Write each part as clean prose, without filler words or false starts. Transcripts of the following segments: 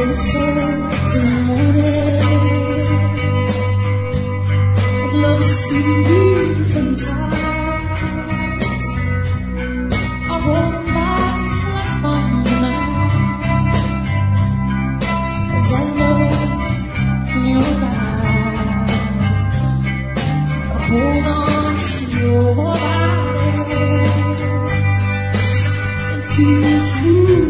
stars in the morning, of love sweet and tight. I hold my life on now as I look in your eyes. I hold on to your body and feel true.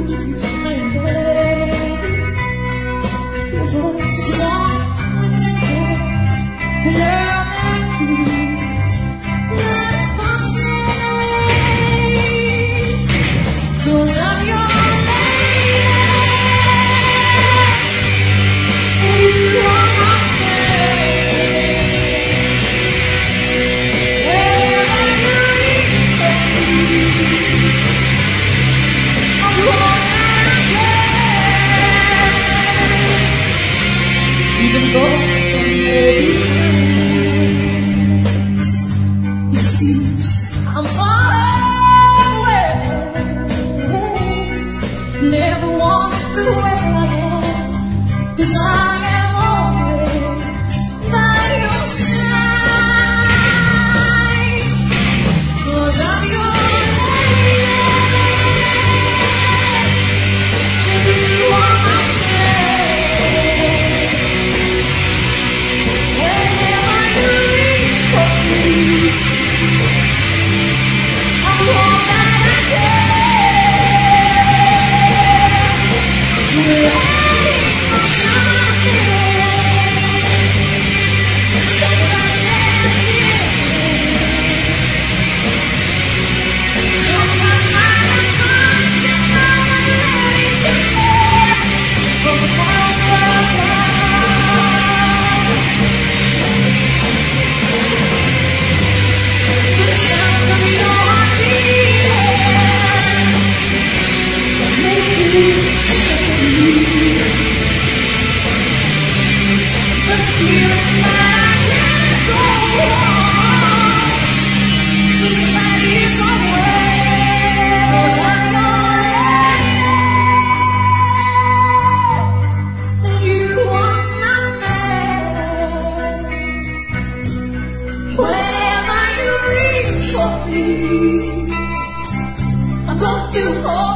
Just want to take care and love you. Let us say, 'cause I'm your lady, and you are my babe. Wherever you lead me, I'm going even go in every place. It seems I'm far away, never walk away again, 'cause I am always by your side. 'Cause I'm your lady, and you are my I'm going to hold